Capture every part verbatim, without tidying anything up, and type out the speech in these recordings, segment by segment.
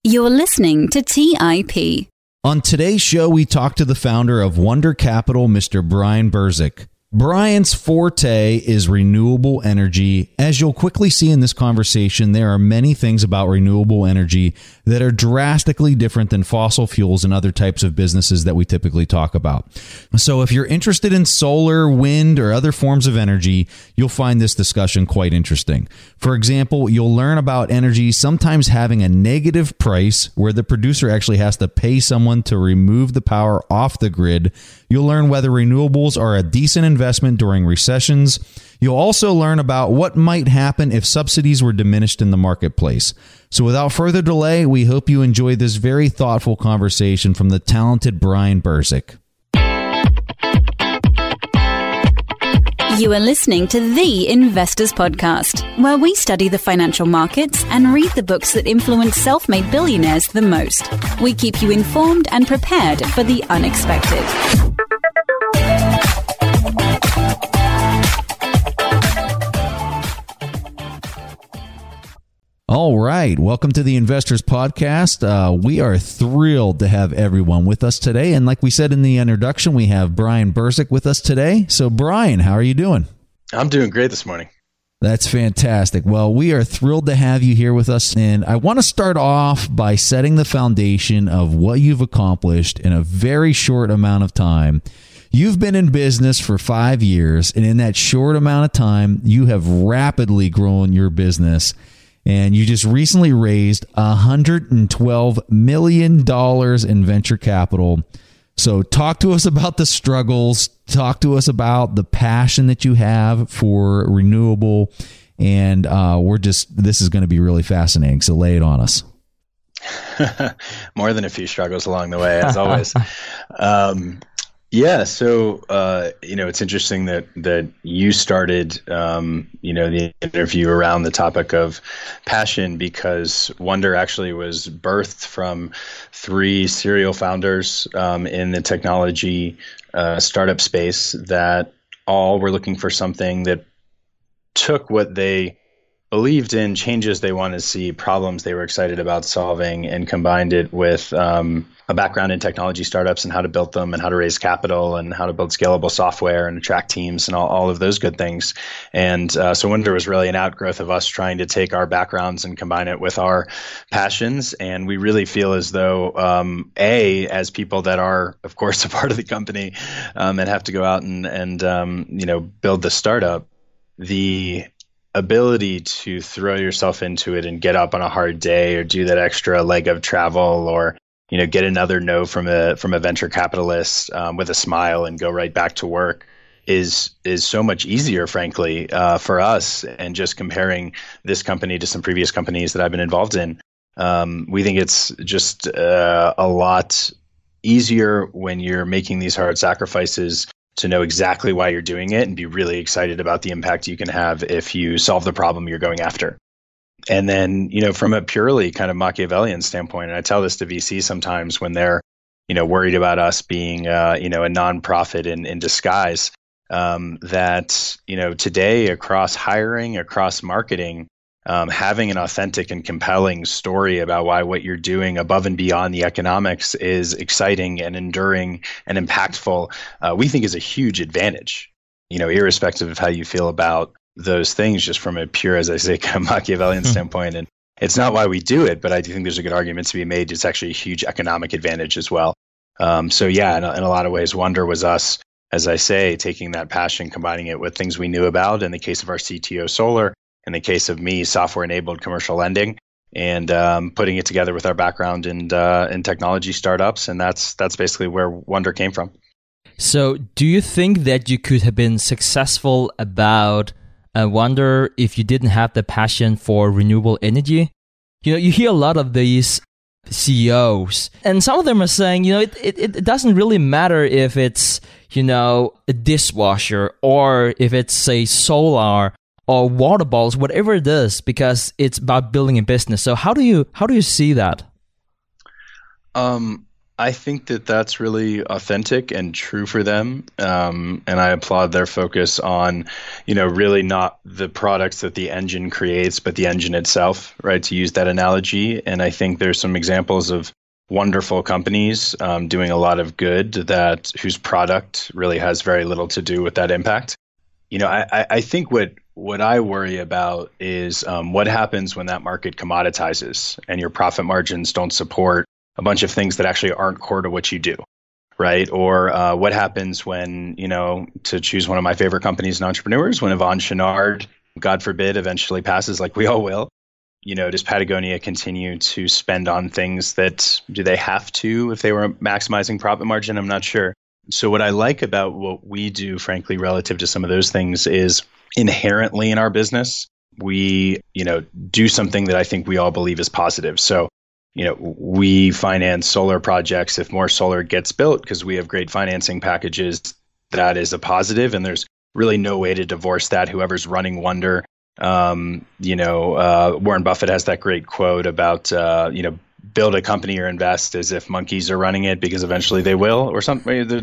You're listening to T I P. On today's show, we talk to the founder of Wonder Capital, Mister Brian Berzik. Brian's forte is renewable energy. As you'll quickly see in this conversation, there are many things about renewable energy that are drastically different than fossil fuels and other types of businesses that we typically talk about. So if you're interested in solar, wind, or other forms of energy, you'll find this discussion quite interesting. For example, you'll learn about energy sometimes having a negative price where the producer actually has to pay someone to remove the power off the grid. You'll learn whether renewables are a decent investment during recessions. You'll also learn about what might happen if subsidies were diminished in the marketplace. So without further delay, we hope you enjoy this very thoughtful conversation from the talented Brian Berzik. You are listening to The Investors Podcast, where we study the financial markets and read the books that influence self-made billionaires the most. We keep you informed and prepared for the unexpected. All right. Welcome to the Investors Podcast. Uh, we are thrilled to have everyone with us today. And like we said in the introduction, we have Brian Berzik with us today. So Brian, how are you doing? I'm doing great this morning. That's fantastic. Well, we are thrilled to have you here with us. And I want to start off by setting the foundation of what you've accomplished in a very short amount of time. You've been in business for five years, and in that short amount of time, you have rapidly grown your business. And you just recently raised one hundred twelve million dollars in venture capital. So talk to us about the struggles. Talk to us about the passion that you have for renewable. And uh, we're just, this is going to be really fascinating. So lay it on us. More than a few struggles along the way, as always. um, Yeah, so uh, you know, it's interesting that that you started um, you know the interview around the topic of passion, because Wonder actually was birthed from three serial founders um, in the technology uh, startup space that all were looking for something that took what they believed in, changes they wanted to see, problems they were excited about solving, and combined it with um, a background in technology startups and how to build them and how to raise capital and how to build scalable software and attract teams and all, all of those good things. And uh, so Wonder was really an outgrowth of us trying to take our backgrounds and combine it with our passions. And we really feel as though, um, A, as people that are, of course, a part of the company um, and have to go out and, and um, you know, build the startup, the ability to throw yourself into it and get up on a hard day or do that extra leg of travel, or you know get another no from a from a venture capitalist um, with a smile and go right back to work is is so much easier, frankly, uh, for us. And just comparing this company to some previous companies that I've been involved in, um, we think it's just uh, a lot easier when you're making these hard sacrifices to know exactly why you're doing it and be really excited about the impact you can have if you solve the problem you're going after. And then, you know, from a purely kind of Machiavellian standpoint, and I tell this to V C sometimes when they're, you know, worried about us being, uh, you know, a nonprofit in, in disguise, um, that, you know, today across hiring, across marketing, Um, having an authentic and compelling story about why what you're doing above and beyond the economics is exciting and enduring and impactful, uh, we think is a huge advantage, you know, irrespective of how you feel about those things, just from a pure, as I say, kind of Machiavellian mm-hmm. standpoint. And it's not why we do it, but I do think there's a good argument to be made. It's actually a huge economic advantage as well. Um, so yeah, in a, in a lot of ways, Wonder was us, as I say, taking that passion, combining it with things we knew about. In the case of our C T O, solar. In the case of me, software-enabled commercial lending, and um, putting it together with our background in uh, in technology startups, and that's that's basically where Wonder came from. So, do you think that you could have been successful about uh, Wonder if you didn't have the passion for renewable energy? You know, you hear a lot of these C E Os, and some of them are saying, you know, it it, it doesn't really matter if it's, you know, a dishwasher or if it's, say, solar or water bottles, whatever it is, because it's about building a business. So how do you how do you see that? Um, I think that that's really authentic and true for them. Um, and I applaud their focus on, you know, really not the products that the engine creates, but the engine itself, right? To use that analogy. And I think there's some examples of wonderful companies um, doing a lot of good that whose product really has very little to do with that impact. You know, I, I think what what I worry about is um, what happens when that market commoditizes and your profit margins don't support a bunch of things that actually aren't core to what you do, right? Or uh, what happens when, you know, to choose one of my favorite companies and entrepreneurs, when Yvon Chouinard, God forbid, eventually passes, like we all will, you know, does Patagonia continue to spend on things that, do they have to if they were maximizing profit margin? I'm not sure. So what I like about what we do, frankly, relative to some of those things is inherently in our business, we, you know, do something that I think we all believe is positive. So, you know, we finance solar projects. If more solar gets built because we have great financing packages, that is a positive. And there's really no way to divorce that. Whoever's running Wonder, um, you know, uh, Warren Buffett has that great quote about, uh, you know, build a company or invest as if monkeys are running it because eventually they will, or something. Maybe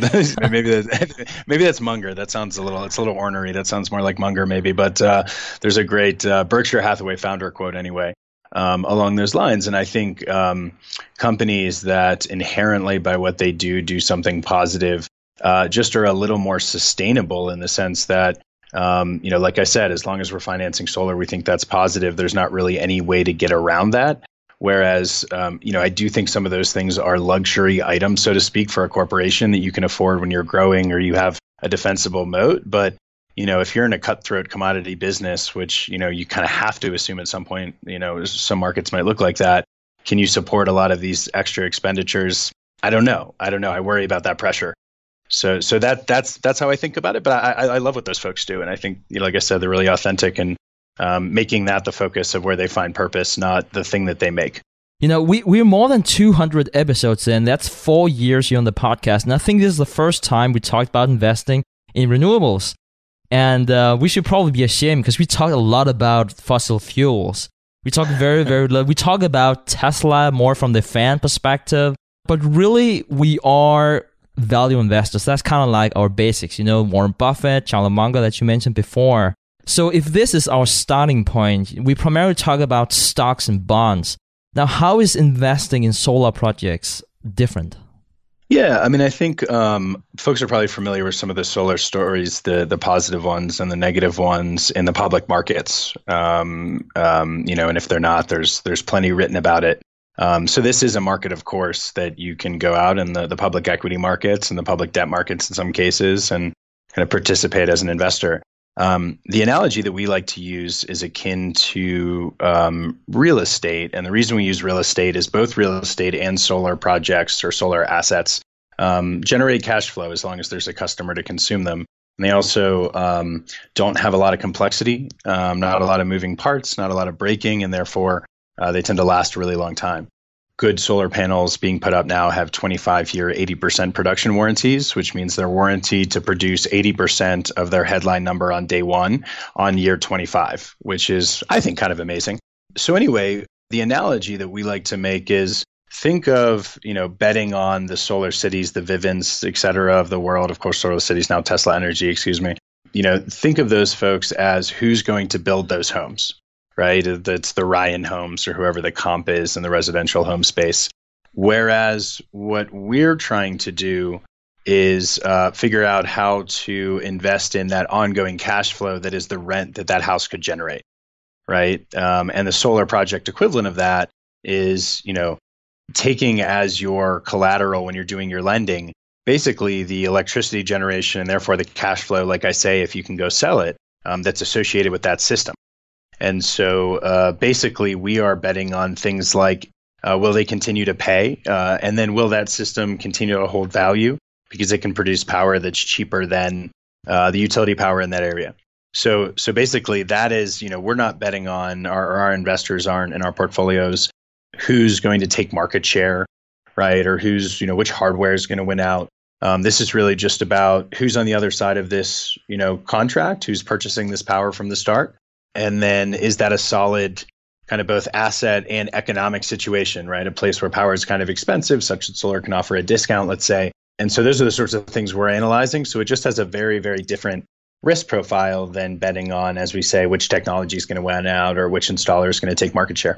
that, maybe that's Munger. That sounds a little, it's a little ornery. That sounds more like Munger maybe, but uh, there's a great uh, Berkshire Hathaway founder quote anyway. Um, along those lines. And I think um, companies that inherently by what they do, do something positive, uh, just are a little more sustainable in the sense that, um, you know, like I said, as long as we're financing solar, we think that's positive. There's not really any way to get around that. Whereas, um, you know, I do think some of those things are luxury items, so to speak, for a corporation that you can afford when you're growing or you have a defensible moat. But you know, if you're in a cutthroat commodity business, which, you know, you kind of have to assume at some point, you know, some markets might look like that. Can you support a lot of these extra expenditures? I don't know. I don't know. I worry about that pressure. So, so that that's that's how I think about it. But I, I love what those folks do, and I think, you know, like I said, they're really authentic and um, making that the focus of where they find purpose, not the thing that they make. You know, we we're more than two hundred episodes in. That's four years here on the podcast, and I think this is the first time we talked about investing in renewables. And uh, we should probably be ashamed because we talk a lot about fossil fuels. We talk very, very little. We talk about Tesla more from the fan perspective, but really we are value investors. That's kind of like our basics, you know, Warren Buffett, Charlie Munger that you mentioned before. So if this is our starting point, we primarily talk about stocks and bonds. Now, how is investing in solar projects different? Yeah, I mean, I think um, folks are probably familiar with some of the solar stories, the the positive ones and the negative ones in the public markets. Um, um, you know, and if they're not, there's there's plenty written about it. Um, so this is a market, of course, that you can go out in the, the public equity markets and the public debt markets in some cases and kind of participate as an investor. Um, the analogy that we like to use is akin to um, real estate. And the reason we use real estate is both real estate and solar projects or solar assets um, generate cash flow as long as there's a customer to consume them. And they also um, don't have a lot of complexity, um, not a lot of moving parts, not a lot of braking, and therefore uh, they tend to last a really long time. Good solar panels being put up now have twenty-five year, eighty percent production warranties, which means they're warranted to produce eighty percent of their headline number on day one on year twenty-five, which is, I think, kind of amazing. So anyway, the analogy that we like to make is think of, you know, betting on the solar cities, the Vivins, et cetera, of the world. Of course, solar cities, now Tesla Energy, excuse me. You know, think of those folks as who's going to build those homes. Right? That's the Ryan Homes or whoever the comp is in the residential home space. Whereas what we're trying to do is uh, figure out how to invest in that ongoing cash flow that is the rent that that house could generate, right? Um, and the solar project equivalent of that is, you know, taking as your collateral when you're doing your lending, basically the electricity generation and therefore the cash flow, like I say, if you can go sell it, um, that's associated with that system. And so uh, basically, we are betting on things like, uh, will they continue to pay? Uh, and then will that system continue to hold value because it can produce power that's cheaper than uh, the utility power in that area? So so basically, that is, you know, we're not betting on, our, our investors aren't in our portfolios, who's going to take market share, right? Or who's, you know, which hardware is going to win out. Um, this is really just about who's on the other side of this, you know, contract, who's purchasing this power from the start. And then is that a solid kind of both asset and economic situation, right? A place where power is kind of expensive, such that solar can offer a discount, let's say. And so those are the sorts of things we're analyzing. So it just has a very, very different risk profile than betting on, as we say, which technology is going to win out or which installer is going to take market share.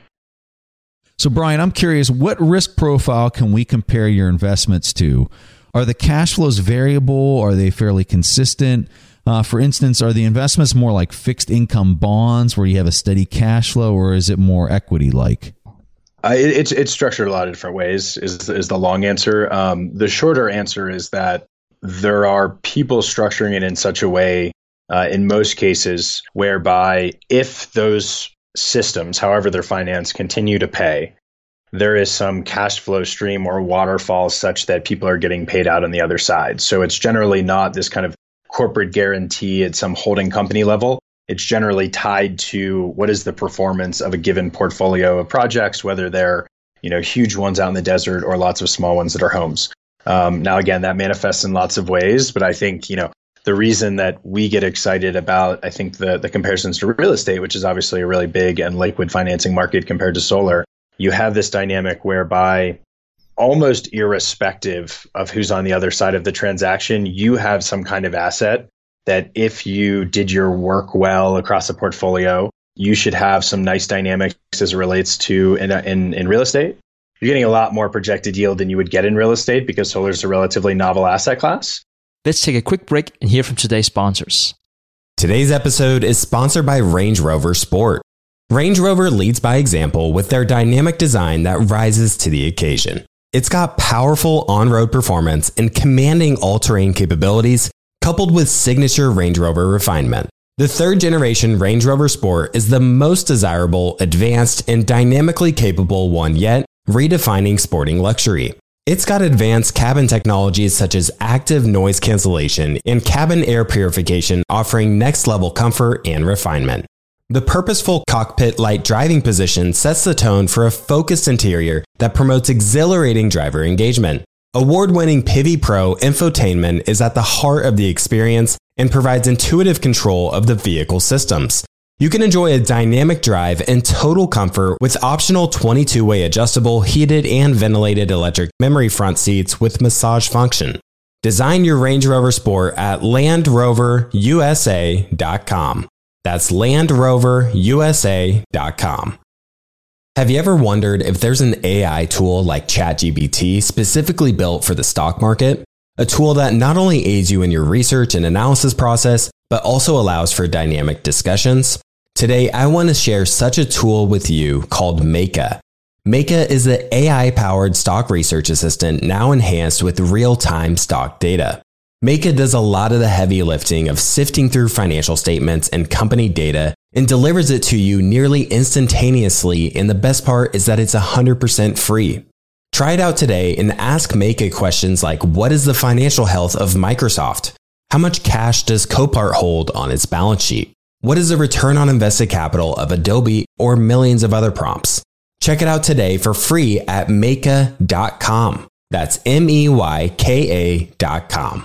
So, Brian, I'm curious, what risk profile can we compare your investments to? Are the cash flows variable? Are they fairly consistent? Uh, for instance, are the investments more like fixed income bonds where you have a steady cash flow, or is it more equity-like? Uh, it, it's it's structured a lot of different ways is, is the long answer. Um, the shorter answer is that there are people structuring it in such a way, uh, in most cases, whereby if those systems, however they're financed, continue to pay, there is some cash flow stream or waterfall such that people are getting paid out on the other side. So it's generally not this kind of corporate guarantee at some holding company level. It's generally tied to what is the performance of a given portfolio of projects, whether they're, you know, huge ones out in the desert or lots of small ones that are homes. Um, now, again, that manifests in lots of ways, but I think, you know, the reason that we get excited about, I think, the, the comparisons to real estate, which is obviously a really big and liquid financing market compared to solar, you have this dynamic whereby almost irrespective of who's on the other side of the transaction, you have some kind of asset that if you did your work well across a portfolio, you should have some nice dynamics as it relates to in, in, in real estate. You're getting a lot more projected yield than you would get in real estate because solar is a relatively novel asset class. Let's take a quick break and hear from today's sponsors. Today's episode is sponsored by Range Rover Sport. Range Rover leads by example with their dynamic design that rises to the occasion. It's got powerful on-road performance and commanding all-terrain capabilities, coupled with signature Range Rover refinement. The third generation Range Rover Sport is the most desirable, advanced, and dynamically capable one yet, redefining sporting luxury. It's got advanced cabin technologies such as active noise cancellation and cabin air purification, offering next-level comfort and refinement. The purposeful cockpit-like driving position sets the tone for a focused interior that promotes exhilarating driver engagement. Award-winning Pivi Pro infotainment is at the heart of the experience and provides intuitive control of the vehicle systems. You can enjoy a dynamic drive and total comfort with optional twenty-two way adjustable, heated and ventilated electric memory front seats with massage function. Design your Range Rover Sport at land rover u s a dot com. That's land rover u s a dot com. Have you ever wondered if there's an A I tool like ChatGPT specifically built for the stock market? A tool that not only aids you in your research and analysis process, but also allows for dynamic discussions? Today, I want to share such a tool with you called Meka. Meka is the A I-powered stock research assistant now enhanced with real-time stock data. Meka does a lot of the heavy lifting of sifting through financial statements and company data and delivers it to you nearly instantaneously, and the best part is that it's one hundred percent free. Try it out today and ask Meka questions like, what is the financial health of Microsoft? How much cash does Copart hold on its balance sheet? What is the return on invested capital of Adobe, or millions of other prompts? Check it out today for free at meka dot com. That's M E Y K A dot com.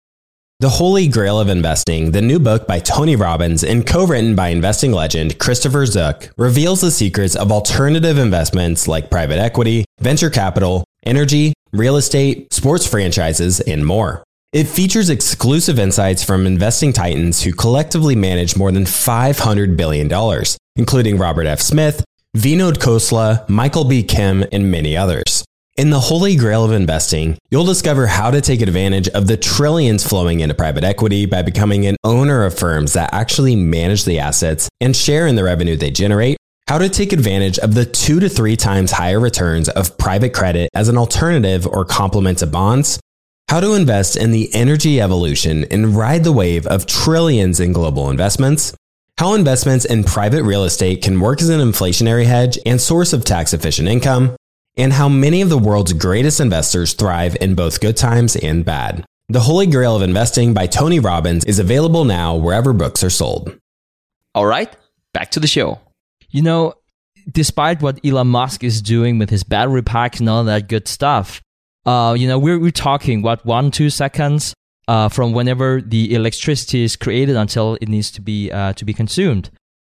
The Holy Grail of Investing, the new book by Tony Robbins and co-written by investing legend Christopher Zook, reveals the secrets of alternative investments like private equity, venture capital, energy, real estate, sports franchises, and more. It features exclusive insights from investing titans who collectively manage more than five hundred billion dollars, including Robert F. Smith, Vinod Khosla, Michael B. Kim, and many others. In the Holy Grail of Investing, you'll discover how to take advantage of the trillions flowing into private equity by becoming an owner of firms that actually manage the assets and share in the revenue they generate, how to take advantage of the two to three times higher returns of private credit as an alternative or complement to bonds, how to invest in the energy evolution and ride the wave of trillions in global investments, how investments in private real estate can work as an inflationary hedge and source of tax-efficient income, and how many of the world's greatest investors thrive in both good times and bad. The Holy Grail of Investing by Tony Robbins is available now wherever books are sold. All right, back to the show. You know, despite what Elon Musk is doing with his battery packs and all that good stuff, uh, you know, we're, we're talking, what, one, two seconds uh, from whenever the electricity is created until it needs to be uh, to be consumed.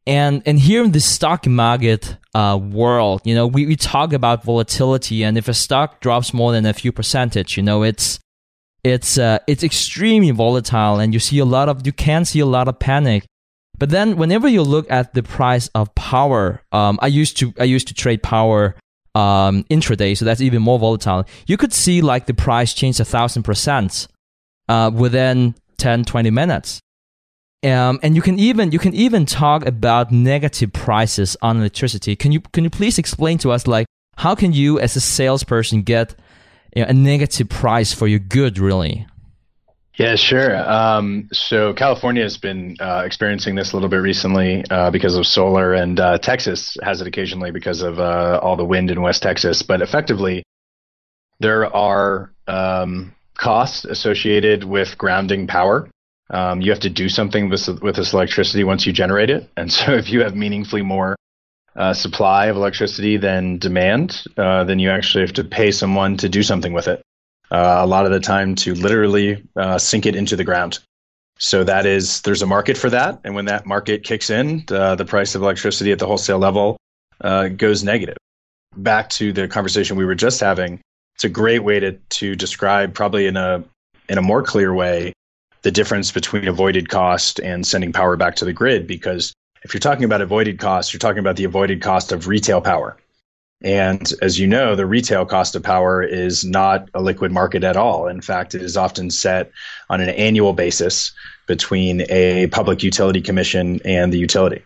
And and here in the stock market uh, world, you know, we, we talk about volatility, and if a stock drops more than a few percentage, you know, it's it's uh, it's extremely volatile, and you see a lot of you can see a lot of panic. But then, whenever you look at the price of power, um, I used to I used to trade power um, intraday, so that's even more volatile. You could see like the price change a thousand percent uh, within ten, twenty minutes. Um, and you can even you can even talk about negative prices on electricity. Can you can you please explain to us, like, how can you as a salesperson get, you know, a negative price for your good, really? Yeah, sure. Um, so California has been uh, experiencing this a little bit recently uh, because of solar, and uh, Texas has it occasionally because of uh, all the wind in West Texas. But effectively, there are um, costs associated with grounding power. Um, you have to do something with, with this electricity once you generate it. And so if you have meaningfully more uh, supply of electricity than demand, uh, then you actually have to pay someone to do something with it. Uh, a lot of the time to literally uh, sink it into the ground. So that is, there's a market for that. And when that market kicks in, uh, the price of electricity at the wholesale level uh, goes negative. Back to the conversation we were just having, it's a great way to to describe, probably in a in a more clear way, the difference between avoided cost and sending power back to the grid. Because if you're talking about avoided cost, you're talking about the avoided cost of retail power. And as you know, the retail cost of power is not a liquid market at all. In fact, it is often set on an annual basis between a public utility commission and the utility.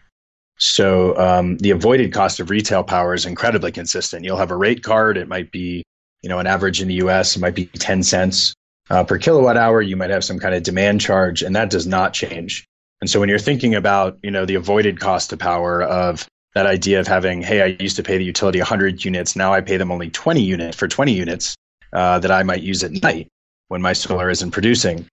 So um, the avoided cost of retail power is incredibly consistent. You'll have a rate card. It might be, you know, an average in the U S, it might be ten cents uh, per kilowatt hour. You might have some kind of demand charge, and that does not change. And so when you're thinking about, you know, the avoided cost of power of that idea of having, hey, I used to pay the utility one hundred units, now I pay them only twenty units for twenty units uh, that I might use at night when my solar isn't producing.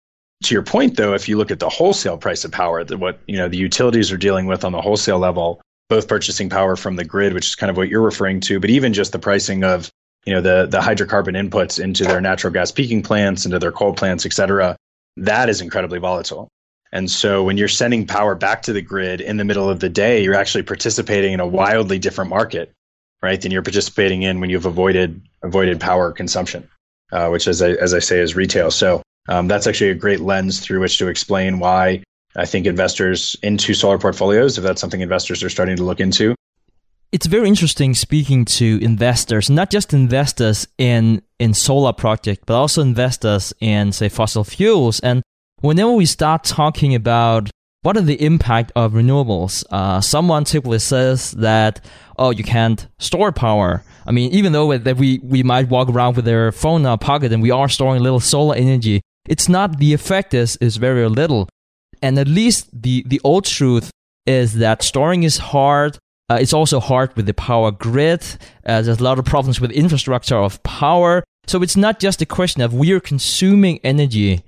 To your point, though, if you look at the wholesale price of power, that what you know the utilities are dealing with on the wholesale level, both purchasing power from the grid, which is kind of what you're referring to, but even just the pricing of you know the the hydrocarbon inputs into their natural gas peaking plants, into their coal plants, et cetera, that is incredibly volatile. And so when you're sending power back to the grid in the middle of the day, you're actually participating in a wildly different market, right, than you're participating in when you've avoided avoided power consumption, uh, which, as I, as I say, is retail. So um, that's actually a great lens through which to explain why I think investors into solar portfolios, if that's something investors are starting to look into. It's very interesting speaking to investors, not just investors in, in solar project, but also investors in, say, fossil fuels. And whenever we start talking about what are the impact of renewables, uh, someone typically says that, oh, you can't store power. I mean, even though that we, we might walk around with their phone in our pocket and we are storing a little solar energy, it's not, the effect is, is very little. And at least the, the old truth is that storing is hard. Uh, it's also hard with the power grid. Uh, there's a lot of problems with infrastructure of power. So it's not just a question of we are consuming energy.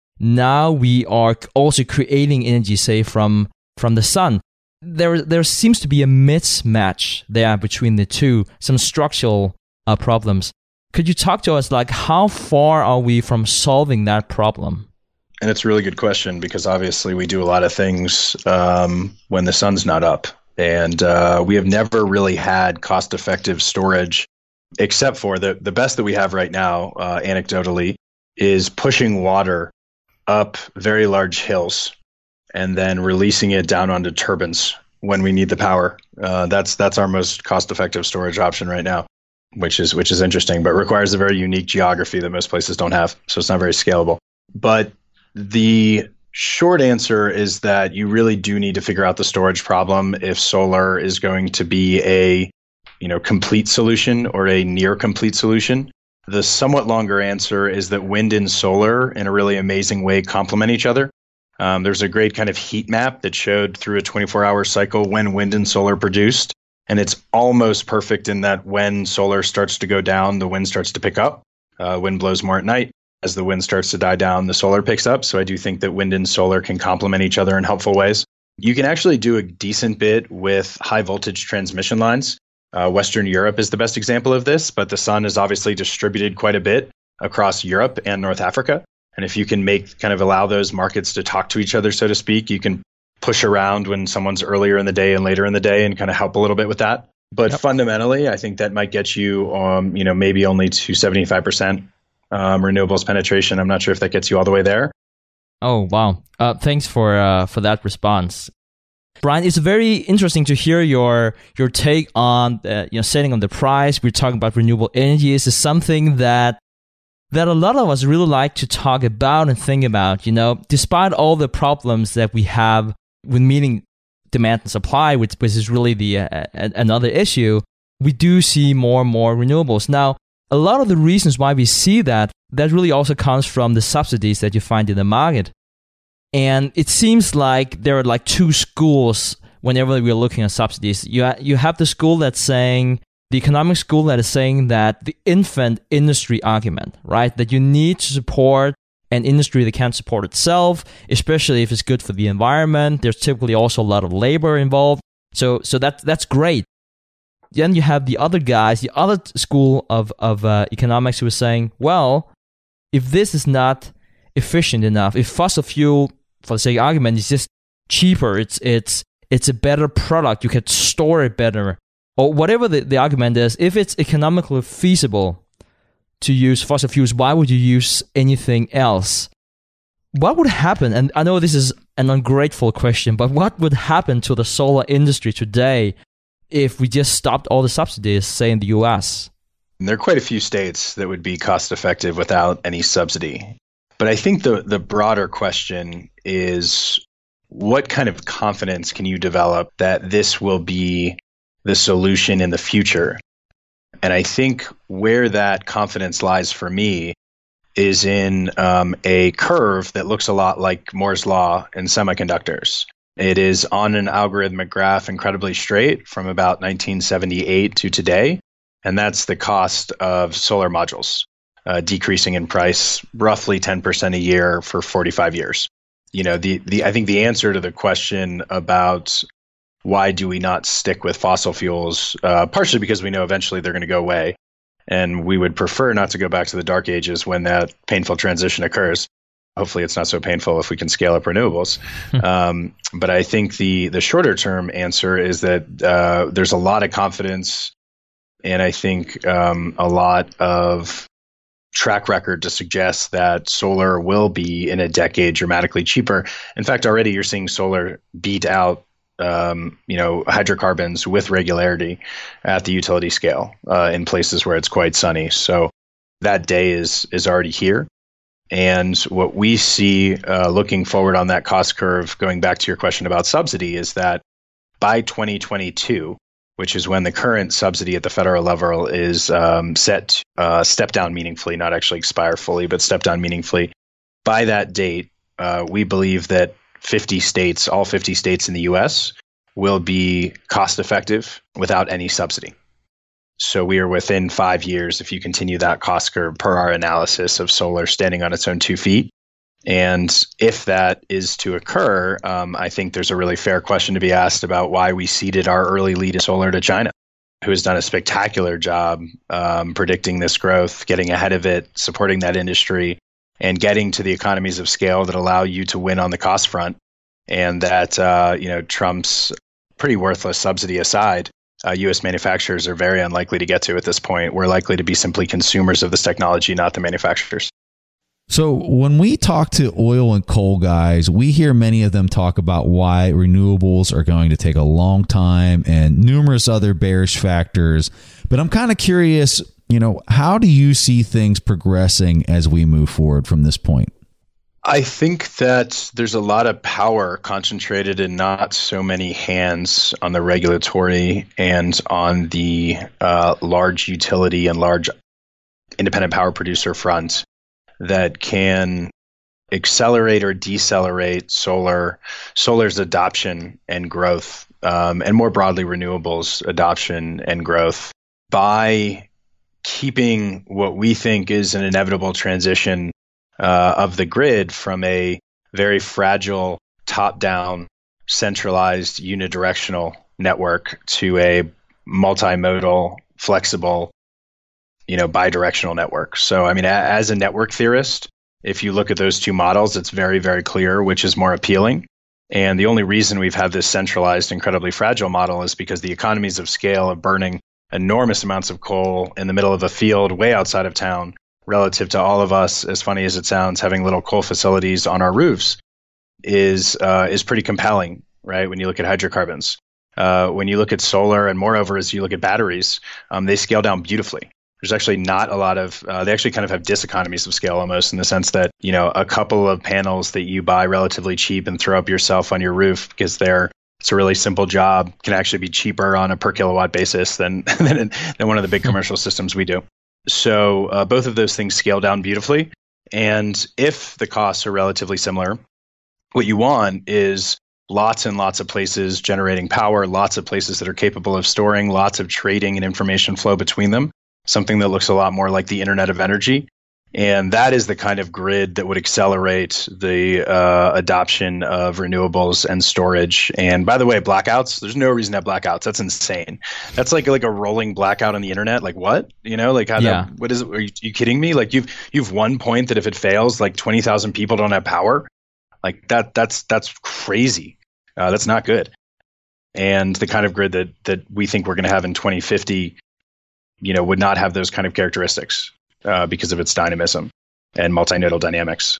Now we are also creating energy, say, from from the sun. There there seems to be a mismatch there between the two, some structural uh, problems. Could you talk to us, like, how far are we from solving that problem? And it's a really good question, because obviously we do a lot of things um, when the sun's not up. And uh, we have never really had cost-effective storage, except for the, the best that we have right now, uh, anecdotally, is pushing water up very large hills and then releasing it down onto turbines when we need the power. Uh, that's that's our most cost-effective storage option right now, which is which is interesting, but requires a very unique geography that most places don't have. So it's not very scalable. But the short answer is that you really do need to figure out the storage problem if solar is going to be a you know complete solution or a near complete solution. The somewhat longer answer is that wind and solar, in a really amazing way, complement each other. Um, there's a great kind of heat map that showed through a twenty-four hour cycle when wind and solar produced. And it's almost perfect in that when solar starts to go down, the wind starts to pick up. Uh, wind blows more at night. As the wind starts to die down, the solar picks up. So I do think that wind and solar can complement each other in helpful ways. You can actually do a decent bit with high voltage transmission lines. Uh, Western Europe is the best example of this, but the sun is obviously distributed quite a bit across Europe and North Africa. And if you can make kind of allow those markets to talk to each other, so to speak, you can push around when someone's earlier in the day and later in the day and kind of help a little bit with that. But yep. fundamentally, I think that might get you, um, you know, maybe only to seventy-five percent um, renewables penetration. I'm not sure if that gets you all the way there. Oh, wow. Uh, thanks for uh, for that response. Brian, it's very interesting to hear your your take on uh, you know setting on the price. We're talking about renewable energy. This is something that that a lot of us really like to talk about and think about. You know, despite all the problems that we have with meeting demand and supply, which, which is really the uh, another issue, we do see more and more renewables. Now, a lot of the reasons why we see that, that really also comes from the subsidies that you find in the market. And it seems like there are like two schools whenever we're looking at subsidies. You, ha- you have the school that's saying, the economic school that is saying that the infant industry argument, right? That you need to support an industry that can't support itself, especially if it's good for the environment. There's typically also a lot of labor involved. So so that, that's great. Then you have the other guys, the other school of, of uh, economics who are saying, well, if this is not efficient enough, if fossil fuel, for the sake of argument, is just cheaper, it's it's it's a better product, you can store it better, or whatever the, the argument is, if it's economically feasible to use fossil fuels, why would you use anything else? What would happen, and I know this is an ungrateful question, but what would happen to the solar industry today if we just stopped all the subsidies, say in the U S? There are quite a few states that would be cost effective without any subsidy. But I think the, the broader question is, what kind of confidence can you develop that this will be the solution in the future? And I think where that confidence lies for me is in um, a curve that looks a lot like Moore's Law in semiconductors. It is on an algorithmic graph, incredibly straight, from about nineteen seventy-eight to today. And that's the cost of solar modules, uh, decreasing in price roughly ten percent a year for forty-five years. You know, the, the I think the answer to the question about why do we not stick with fossil fuels, uh, partially because we know eventually they're going to go away, and we would prefer not to go back to the dark ages when that painful transition occurs. Hopefully it's not so painful if we can scale up renewables. um, but I think the the shorter term answer is that uh, there's a lot of confidence, and I think um, a lot of track record to suggest that solar will be in a decade dramatically cheaper. In fact, already you're seeing solar beat out Um, you know, hydrocarbons with regularity at the utility scale uh, in places where it's quite sunny. So that day is is already here. And what we see uh, looking forward on that cost curve, going back to your question about subsidy, is that by twenty twenty-two, which is when the current subsidy at the federal level is um, set to uh, step down meaningfully, not actually expire fully, but step down meaningfully. By that date, uh, we believe that fifty states, all fifty states in the U S, will be cost effective without any subsidy. So we are within five years, if you continue that cost curve per our analysis, of solar standing on its own two feet. And if that is to occur, um, I think there's a really fair question to be asked about why we ceded our early lead in solar to China, who has done a spectacular job um, predicting this growth, getting ahead of it, supporting that industry, and getting to the economies of scale that allow you to win on the cost front. And that, uh, you know, Trump's pretty worthless subsidy aside, uh, U S manufacturers are very unlikely to get to at this point. We're likely to be simply consumers of this technology, not the manufacturers. So when we talk to oil and coal guys, we hear many of them talk about why renewables are going to take a long time and numerous other bearish factors. But I'm kind of curious, you know, how do you see things progressing as we move forward from this point? I think that there's a lot of power concentrated in not so many hands on the regulatory and on the uh, large utility and large independent power producer front that can accelerate or decelerate solar, solar's adoption and growth, um, and more broadly renewables adoption and growth by keeping what we think is an inevitable transition uh, of the grid from a very fragile, top-down, centralized, unidirectional network to a multimodal, flexible, you know, bidirectional network. So, I mean, a, as a network theorist, if you look at those two models, it's very, very clear which is more appealing. And the only reason we've had this centralized, incredibly fragile model is because the economies of scale of burning enormous amounts of coal in the middle of a field way outside of town relative to all of us, as funny as it sounds, having little coal facilities on our roofs is uh, is pretty compelling, right? When you look at hydrocarbons. Uh, when you look at solar, and moreover, as you look at batteries, um, they scale down beautifully. There's actually not a lot of, uh, they actually kind of have diseconomies of scale almost, in the sense that, you know, a couple of panels that you buy relatively cheap and throw up yourself on your roof because they're, it's a really simple job, can actually be cheaper on a per kilowatt basis than, than, than one of the big commercial systems we do. So uh, both of those things scale down beautifully. And if the costs are relatively similar, what you want is lots and lots of places generating power, lots of places that are capable of storing, lots of trading and information flow between them, something that looks a lot more like the Internet of Energy. And that is the kind of grid that would accelerate the uh, adoption of renewables and storage. And by the way, blackouts, there's no reason to have blackouts. That's insane. That's like like a rolling blackout on the internet. Like what? You know, like how yeah. that, what is it? Are you, are you kidding me? Like you've you've one point that if it fails, like twenty thousand people don't have power. Like that that's that's crazy. Uh, that's not good. And the kind of grid that that we think we're going to have in twenty fifty, you know, would not have those kind of characteristics. Uh, because of its dynamism and multinodal dynamics.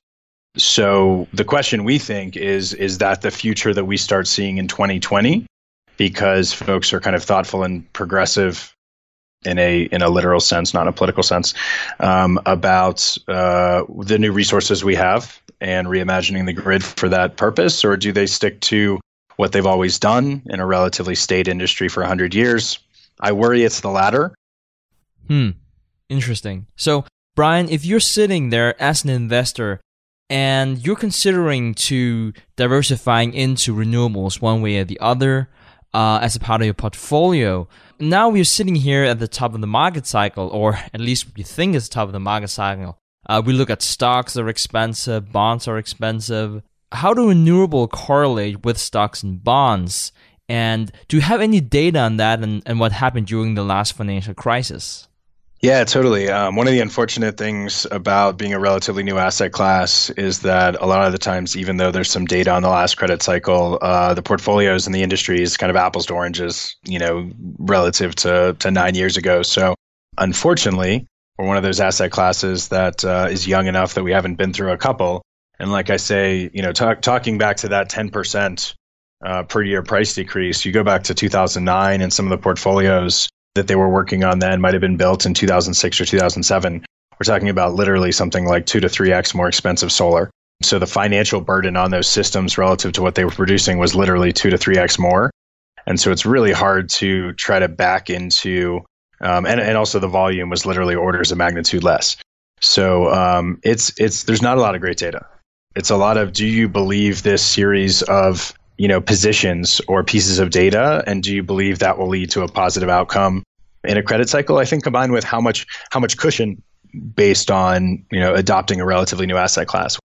So the question we think is, is that the future that we start seeing in twenty twenty, because folks are kind of thoughtful and progressive in a in a literal sense, not a political sense, um, about uh, the new resources we have and reimagining the grid for that purpose? Or do they stick to what they've always done in a relatively staid industry for one hundred years? I worry it's the latter. Hmm. Interesting. So, Brian, if you're sitting there as an investor and you're considering to diversifying into renewables one way or the other uh, as a part of your portfolio, now we're sitting here at the top of the market cycle, or at least what you think is the top of the market cycle. Uh, we look at stocks that are expensive, bonds are expensive. How do renewable correlate with stocks and bonds? And do you have any data on that and, and what happened during the last financial crisis? Yeah, totally. Um, one of the unfortunate things about being a relatively new asset class is that a lot of the times, even though there's some data on the last credit cycle, uh, the portfolios in the industry is kind of apples to oranges, you know, relative to, to nine years ago. So unfortunately, we're one of those asset classes that uh, is young enough that we haven't been through a couple. And like I say, you know, talk, talking back to that ten percent uh, per year price decrease, you go back to two thousand nine and some of the portfolios that they were working on then might have been built in two thousand six or two thousand seven. We're talking about literally something like two to three x more expensive solar. So the financial burden on those systems relative to what they were producing was literally two to three x more. And so it's really hard to try to back into, um, and, and also the volume was literally orders of magnitude less. So um, it's it's there's not a lot of great data. It's a lot of, do you believe this series of you know, positions or pieces of data, and do you believe that will lead to a positive outcome in a credit cycle? I think combined with how much how much cushion based on you know adopting a relatively new asset class.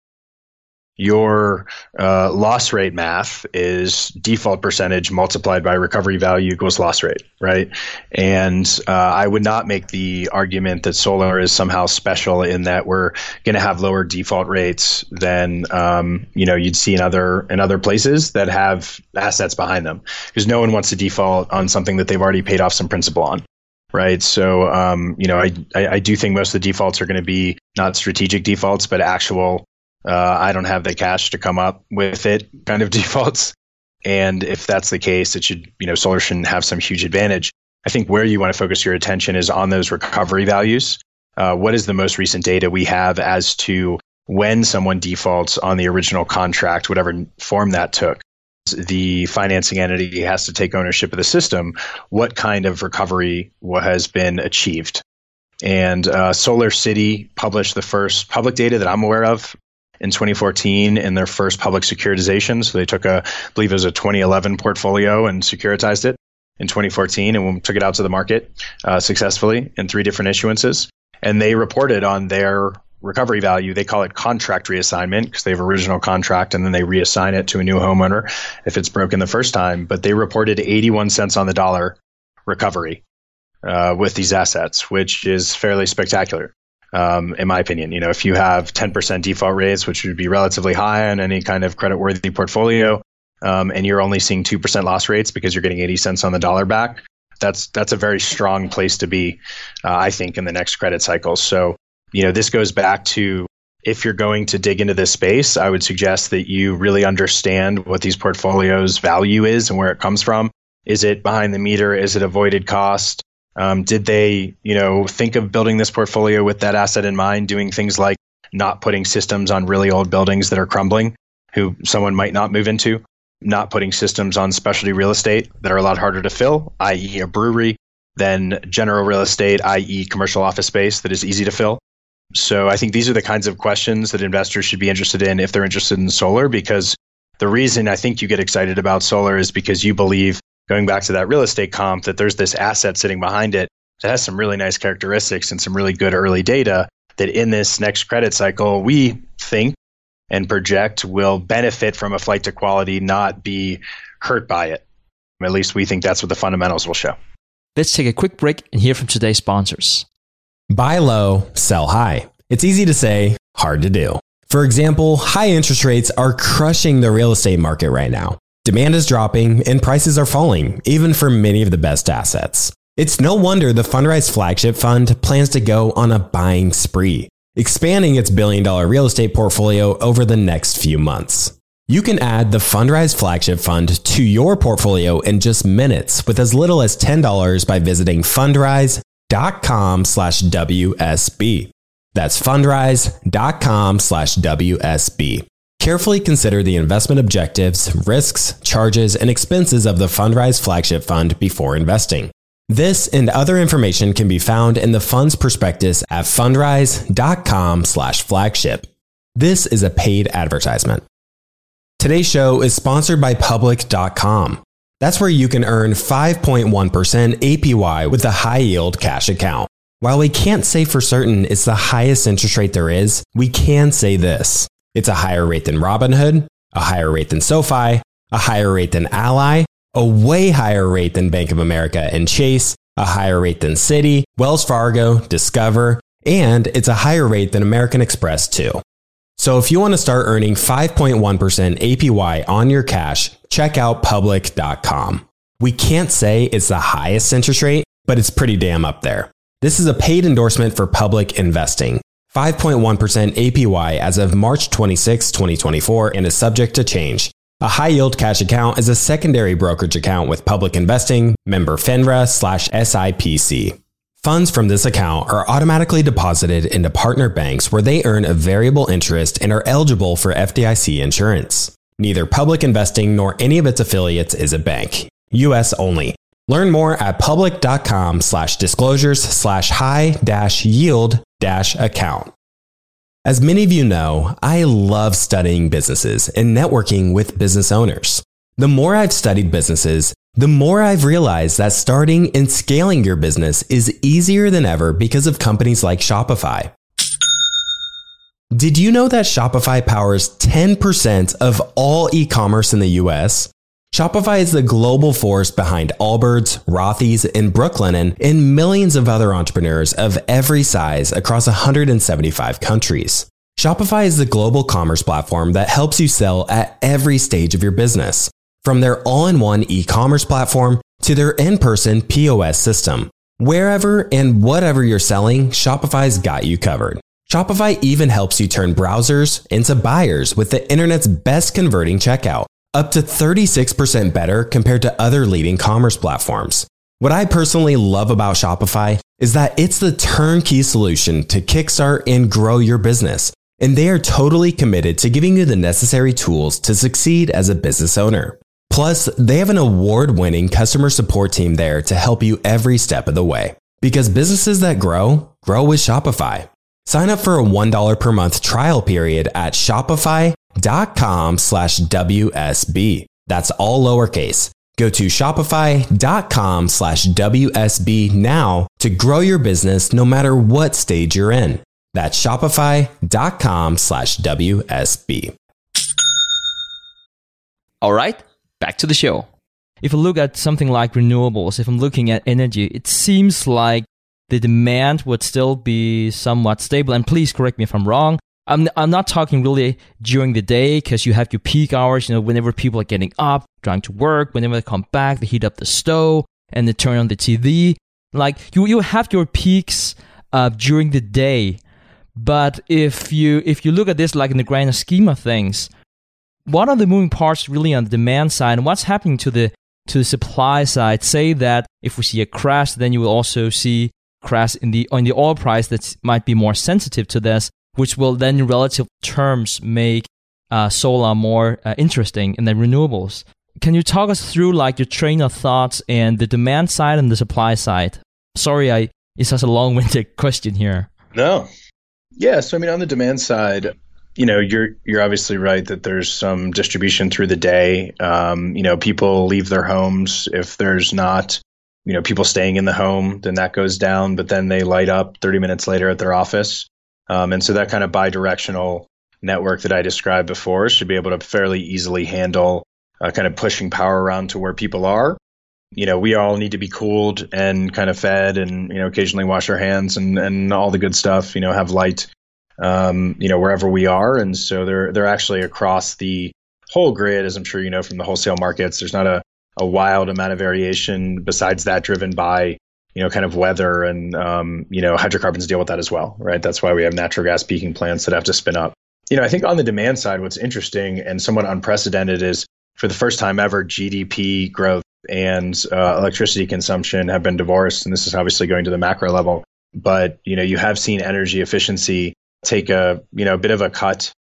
Your uh, loss rate math is default percentage multiplied by recovery value equals loss rate, right? And uh, I would not make the argument that solar is somehow special in that we're going to have lower default rates than um, you know you'd see in other in other places that have assets behind them, because no one wants to default on something that they've already paid off some principal on. Right. So, um, you know, I, I, I do think most of the defaults are going to be not strategic defaults, but actual Uh, I don't have the cash to come up with it kind of defaults. And if that's the case, it should, you know, solar shouldn't have some huge advantage. I think where you want to focus your attention is on those recovery values. Uh, what is the most recent data we have as to when someone defaults on the original contract, whatever form that took? The financing entity has to take ownership of the system. What kind of recovery has been achieved? And uh, Solar City published the first public data that I'm aware of in twenty fourteen in their first public securitization. So they took a, I believe it was a twenty eleven portfolio and securitized it in twenty fourteen and took it out to the market uh, successfully in three different issuances. And they reported on their recovery value. They call it contract reassignment because they have original contract and then they reassign it to a new homeowner if it's broken the first time. But they reported eighty-one cents on the dollar recovery uh, with these assets, which is fairly spectacular. Um, in my opinion, you know, if you have ten percent default rates, which would be relatively high on any kind of creditworthy portfolio, um, and you're only seeing two percent loss rates because you're getting eighty cents on the dollar back, that's that's a very strong place to be, uh, I think, in the next credit cycle. So, you know, this goes back to, if you're going to dig into this space, I would suggest that you really understand what these portfolios' value is and where it comes from. Is it behind the meter? Is it avoided cost? Um, did they, you know, think of building this portfolio with that asset in mind, doing things like not putting systems on really old buildings that are crumbling, who someone might not move into, not putting systems on specialty real estate that are a lot harder to fill, that is a brewery, than general real estate, that is commercial office space that is easy to fill. So I think these are the kinds of questions that investors should be interested in if they're interested in solar, because the reason I think you get excited about solar is because you believe, going back to that real estate comp, that there's this asset sitting behind it that has some really nice characteristics and some really good early data that in this next credit cycle, we think and project will benefit from a flight to quality, not be hurt by it. At least we think that's what the fundamentals will show. Let's take a quick break and hear from today's sponsors. Buy low, sell high. It's easy to say, hard to do. For example, high interest rates are crushing the real estate market right now. Demand is dropping and prices are falling, even for many of the best assets. It's no wonder the Fundrise Flagship Fund plans to go on a buying spree, expanding its billion dollar real estate portfolio over the next few months. You can add the Fundrise Flagship Fund to your portfolio in just minutes with as little as ten dollars by visiting fundrise.com slash WSB. That's fundrise.com slash WSB. Carefully consider the investment objectives, risks, charges, and expenses of the Fundrise Flagship Fund before investing. This and other information can be found in the fund's prospectus at fundrise.com slash flagship. This is a paid advertisement. Today's show is sponsored by public dot com. That's where you can earn five point one percent A P Y with a high-yield cash account. While we can't say for certain it's the highest interest rate there is, we can say this. It's a higher rate than Robinhood, a higher rate than SoFi, a higher rate than Ally, a way higher rate than Bank of America and Chase, a higher rate than Citi, Wells Fargo, Discover, and it's a higher rate than American Express too. So if you want to start earning five point one percent A P Y on your cash, check out public dot com. We can't say it's the highest interest rate, but it's pretty damn up there. This is a paid endorsement for Public Investing. five point one percent A P Y as of March twenty-sixth, twenty twenty-four, and is subject to change. A high-yield cash account is a secondary brokerage account with Public Investing, member FINRA slash S I P C. Funds from this account are automatically deposited into partner banks where they earn a variable interest and are eligible for F D I C insurance. Neither Public Investing nor any of its affiliates is a bank. U S only. Learn more at public.com slash disclosures slash high dash yield dash account. As many of you know, I love studying businesses and networking with business owners. The more I've studied businesses, the more I've realized that starting and scaling your business is easier than ever because of companies like Shopify. Did you know that Shopify powers ten percent of all e-commerce in the U S? Shopify is the global force behind Allbirds, Rothy's, and Brooklinen, and millions of other entrepreneurs of every size across one hundred seventy-five countries. Shopify is the global commerce platform that helps you sell at every stage of your business, from their all-in-one e-commerce platform to their in-person P O S system. Wherever and whatever you're selling, Shopify's got you covered. Shopify even helps you turn browsers into buyers with the internet's best converting checkout, up to thirty-six percent better compared to other leading commerce platforms. What I personally love about Shopify is that it's the turnkey solution to kickstart and grow your business, and they are totally committed to giving you the necessary tools to succeed as a business owner. Plus, they have an award-winning customer support team there to help you every step of the way. Because businesses that grow, grow with Shopify. Sign up for a one dollar per month trial period at shopify.com slash WSB. That's all lowercase. Go to shopify.com slash WSB now to grow your business no matter what stage you're in. That's shopify.com slash WSB. All right, back to the show. If you look at something like renewables, if I'm looking at energy, it seems like the demand would still be somewhat stable. And please correct me if I'm wrong. I'm I'm not talking really during the day, because you have your peak hours, you know, whenever people are getting up, trying to work, whenever they come back, they heat up the stove and they turn on the T V. Like you, you have your peaks uh, during the day. But if you if you look at this like in the grand scheme of things, what are the moving parts really on the demand side, and what's happening to the to the supply side? Say that if we see a crash, then you will also see crash in the on the oil price that might be more sensitive to this, which will then in relative terms make uh, solar more uh, interesting in the renewables. Can you talk us through like your train of thoughts and the demand side and the supply side? Sorry, I it's such a long-winded question here. No. Yeah, so I mean, on the demand side, you know, you're you're obviously right that there's some distribution through the day. Um, you know, people leave their homes. If there's not, you know, people staying in the home, then that goes down. But then they light up thirty minutes later at their office. Um, and so that kind of bi-directional network that I described before should be able to fairly easily handle uh, kind of pushing power around to where people are. You know, we all need to be cooled and kind of fed and, you know, occasionally wash our hands and, and all the good stuff, you know, have light, um, you know, wherever we are. And so they're, they're actually across the whole grid, as I'm sure you know from the wholesale markets. There's not a, a wild amount of variation besides that driven by, you know, kind of weather and, um, you know, hydrocarbons deal with that as well, right? That's why we have natural gas peaking plants that have to spin up. You know, I think on the demand side, what's interesting and somewhat unprecedented is for the first time ever, G D P growth and uh, electricity consumption have been divorced. And this is obviously going to the macro level. But, you know, you have seen energy efficiency take a, you know, a bit of a cut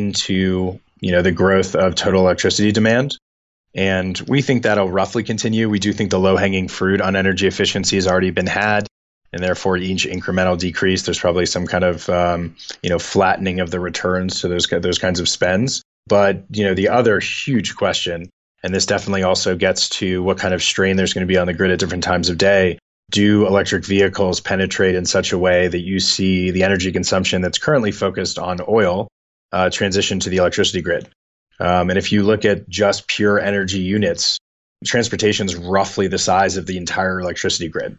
into, you know, the growth of total electricity demand. And we think that'll roughly continue. We do think the low-hanging fruit on energy efficiency has already been had. And therefore, each incremental decrease, there's probably some kind of, um, you know, flattening of the returns to those, those kinds of spends. But, you know, the other huge question, and this definitely also gets to what kind of strain there's going to be on the grid at different times of day. Do electric vehicles penetrate in such a way that you see the energy consumption that's currently focused on oil uh, transition to the electricity grid? Um, and if you look at just pure energy units, transportation is roughly the size of the entire electricity grid.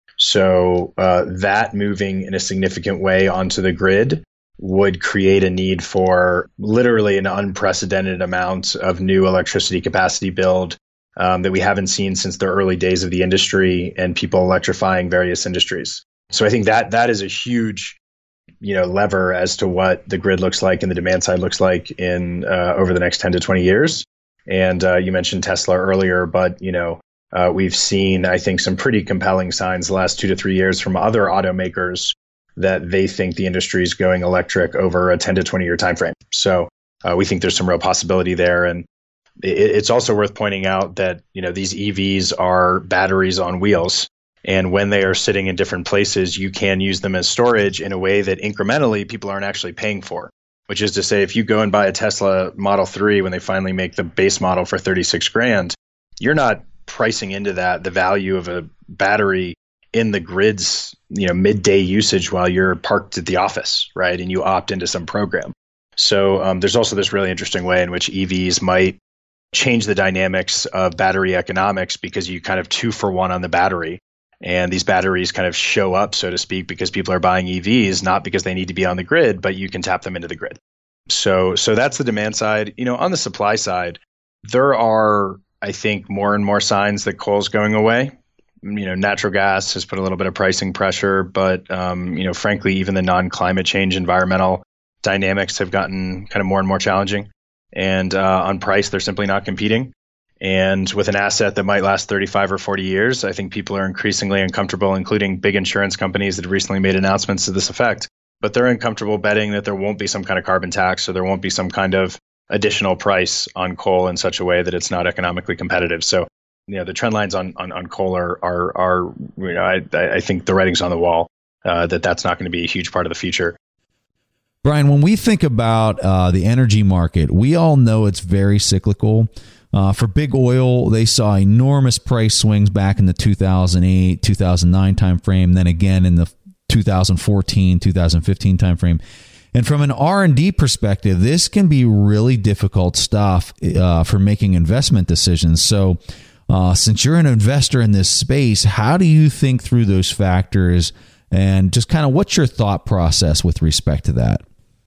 So uh, that moving in a significant way onto the grid would create a need for literally an unprecedented amount of new electricity capacity build um, that we haven't seen since the early days of the industry and people electrifying various industries. So I think that that is a huge, you know, lever as to what the grid looks like and the demand side looks like in uh, over the next ten to twenty years. And uh, you mentioned Tesla earlier, but, you know, uh, we've seen, I think, some pretty compelling signs the last two to three years from other automakers that they think the industry is going electric over a ten to twenty year time frame. So uh, we think there's some real possibility there. And it, it's also worth pointing out that, you know, these E Vs are batteries on wheels. And when they are sitting in different places, you can use them as storage in a way that incrementally people aren't actually paying for, which is to say, if you go and buy a Tesla Model three when they finally make the base model for thirty-six grand, you're not pricing into that the value of a battery in the grid's, you know, midday usage while you're parked at the office, right? And you opt into some program. So um, there's also this really interesting way in which E Vs might change the dynamics of battery economics because you kind of two for one on the battery. And these batteries kind of show up, so to speak, because people are buying E Vs, not because they need to be on the grid, but you can tap them into the grid. So, so that's the demand side. You know, on the supply side, there are, I think, more and more signs that coal's going away. You know, natural gas has put a little bit of pricing pressure, but, um, you know, frankly, even the non-climate change environmental dynamics have gotten kind of more and more challenging. And uh, on price, they're simply not competing. And with an asset that might last thirty-five or forty years, I think people are increasingly uncomfortable, including big insurance companies that have recently made announcements to this effect. But they're uncomfortable betting that there won't be some kind of carbon tax or there won't be some kind of additional price on coal in such a way that it's not economically competitive. So, you know, the trend lines on, on, on coal are, are, are, you know, I, I think the writing's on the wall uh, that that's not going to be a huge part of the future. Brian, when we think about uh, the energy market, we all know it's very cyclical. Uh, for big oil, they saw enormous price swings back in the two thousand eight, two thousand nine timeframe, then again in the two thousand fourteen, two thousand fifteen timeframe. And from an R and D perspective, this can be really difficult stuff uh, for making investment decisions. So uh, since you're an investor in this space, how do you think through those factors and just kind of what's your thought process with respect to that?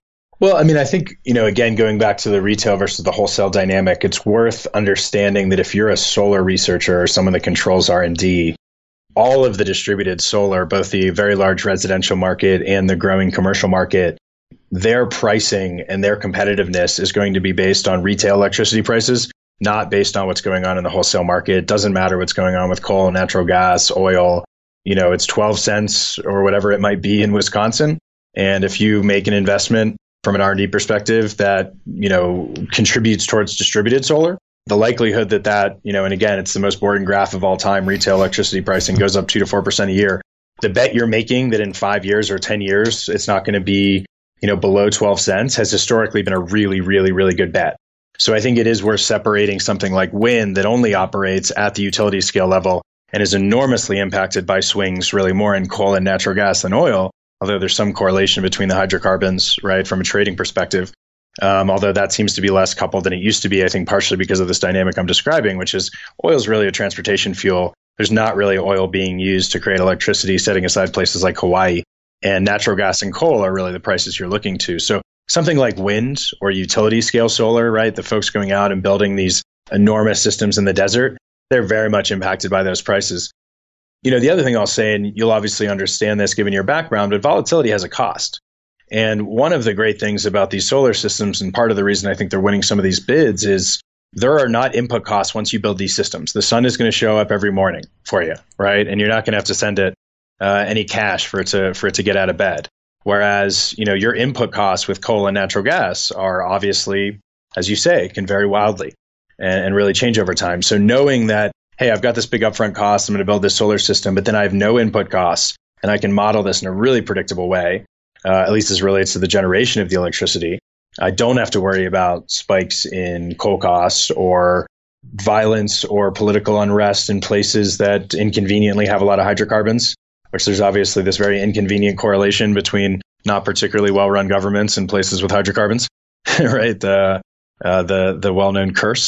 Well, I mean, I think, you know, again, going back to the retail versus the wholesale dynamic, it's worth understanding that if you're a solar researcher or someone that controls R and D, all of the distributed solar, both the very large residential market and the growing commercial market, their pricing and their competitiveness is going to be based on retail electricity prices, not based on what's going on in the wholesale market. It doesn't matter what's going on with coal, natural gas, oil. You know, it's twelve cents or whatever it might be in Wisconsin. And if you make an investment from an R and D perspective that, you know, contributes towards distributed solar, the likelihood that that, you know, and again, it's the most boring graph of all time, retail electricity pricing goes up two to four percent a year. The bet you're making that in five years or ten years, it's not going to be, you know, below twelve cents has historically been a really, really, really good bet. So I think it is worth separating something like wind that only operates at the utility scale level and is enormously impacted by swings, really more in coal and natural gas than oil, although there's some correlation between the hydrocarbons, right, from a trading perspective. Um, although that seems to be less coupled than it used to be, I think partially because of this dynamic I'm describing, which is oil is really a transportation fuel. There's not really oil being used to create electricity, setting aside places like Hawaii. And natural gas and coal are really the prices you're looking to. So something like wind or utility scale solar, right, the folks going out and building these enormous systems in the desert, they're very much impacted by those prices. You know, the other thing I'll say, and you'll obviously understand this given your background, but volatility has a cost. And one of the great things about these solar systems, and part of the reason I think they're winning some of these bids, is there are not input costs once you build these systems. The sun is going to show up every morning for you, right? And you're not going to have to send it uh, any cash for it to for it to get out of bed. Whereas, you know, your input costs with coal and natural gas are obviously, as you say, can vary wildly and, and really change over time. So knowing that, hey, I've got this big upfront cost, I'm going to build this solar system, but then I have no input costs, and I can model this in a really predictable way. Uh, at least as relates to the generation of the electricity. I don't have to worry about spikes in coal costs or violence or political unrest in places that inconveniently have a lot of hydrocarbons, which there's obviously this very inconvenient correlation between not particularly well-run governments and places with hydrocarbons, right? The uh, the the well-known curse.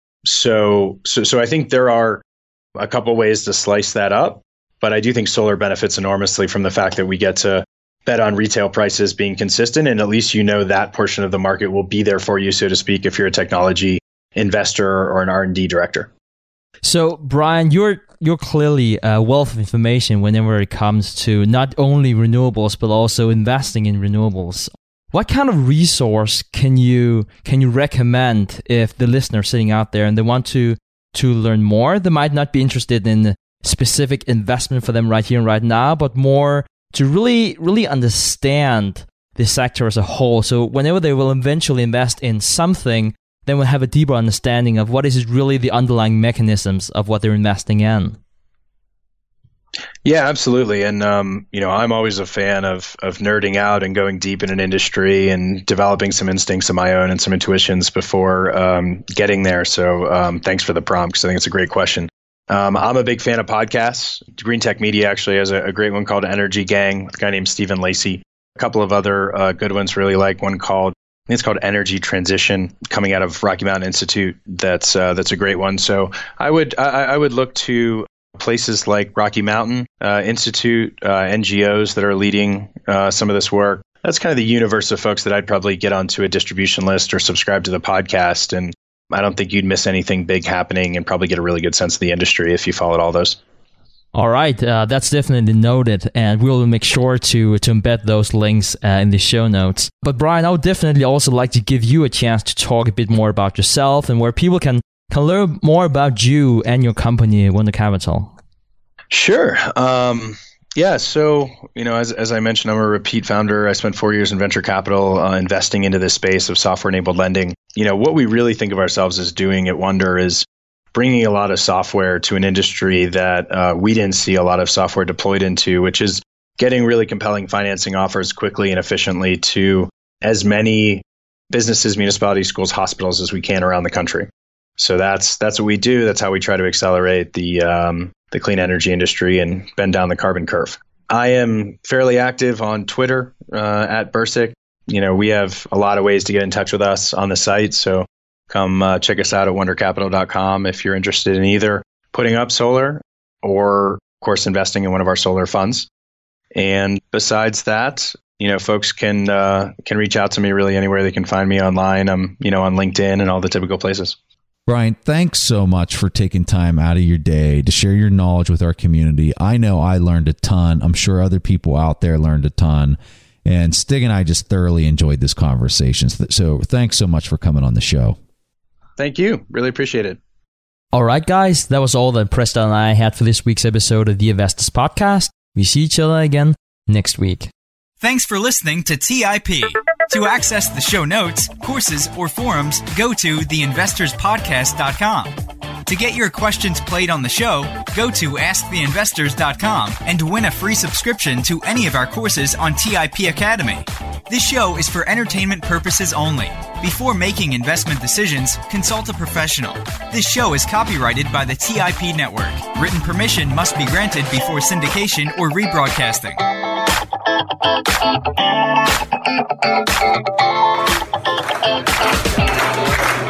So so so I think there are a couple ways to slice that up, but I do think solar benefits enormously from the fact that we get to bet on retail prices being consistent, and at least you know that portion of the market will be there for you, so to speak, if you're a technology investor or an R and D director. So, Brian, you're you're clearly a wealth of information whenever it comes to not only renewables but also investing in renewables. What kind of resource can you can you recommend if the listener sitting out there and they want to to learn more? They might not be interested in specific investment for them right here and right now, but more to really, really understand the sector as a whole. So whenever they will eventually invest in something, then we'll have a deeper understanding of what is really the underlying mechanisms of what they're investing in. Yeah, absolutely. And, um, you know, I'm always a fan of of nerding out and going deep in an industry and developing some instincts of my own and some intuitions before um, getting there. So um, thanks for the prompt, because I think it's a great question. Um, I'm a big fan of podcasts. Green Tech Media actually has a, a great one called Energy Gang, a guy named Stephen Lacey. A couple of other uh, good ones, really like one called, I think it's called Energy Transition, coming out of Rocky Mountain Institute. That's uh, that's a great one. So I would I, I would look to places like Rocky Mountain uh, Institute, uh, N G Os that are leading uh, some of this work. That's kind of the universe of folks that I'd probably get onto a distribution list or subscribe to the podcast. And I don't think you'd miss anything big happening and probably get a really good sense of the industry if you followed all those. All right, uh, that's definitely noted, and we'll make sure to to embed those links uh, in the show notes. But Brian, I would definitely also like to give you a chance to talk a bit more about yourself and where people can, can learn more about you and your company, Wunder Capital. Sure. Um, yeah, so, you know, as as I mentioned, I'm a repeat founder. I spent four years in venture capital uh, investing into this space of software-enabled lending. You know, what we really think of ourselves as doing at Wunder is bringing a lot of software to an industry that uh, we didn't see a lot of software deployed into, which is getting really compelling financing offers quickly and efficiently to as many businesses, municipalities, schools, hospitals as we can around the country. So that's that's what we do. That's how we try to accelerate the um, the clean energy industry and bend down the carbon curve. I am fairly active on Twitter uh, at Bursic. You know, we have a lot of ways to get in touch with us on the site. So come uh, check us out at wunder capital dot com if you're interested in either putting up solar or, of course, investing in one of our solar funds. And besides that, you know, folks can uh, can reach out to me really anywhere they can find me online. I'm, you know, on LinkedIn and all the typical places. Brian, thanks so much for taking time out of your day to share your knowledge with our community. I know I learned a ton. I'm sure other people out there learned a ton. And Stig and I just thoroughly enjoyed this conversation. So thanks so much for coming on the show. Thank you. Really appreciate it. All right, guys. That was all that Preston and I had for this week's episode of the Investors Podcast. We see each other again next week. Thanks for listening to T I P. To access the show notes, courses, or forums, go to the investors podcast dot com. To get your questions played on the show, go to ask the investors dot com and win a free subscription to any of our courses on T I P Academy. This show is for entertainment purposes only. Before making investment decisions, consult a professional. This show is copyrighted by the T I P Network. Written permission must be granted before syndication or rebroadcasting. Thank you.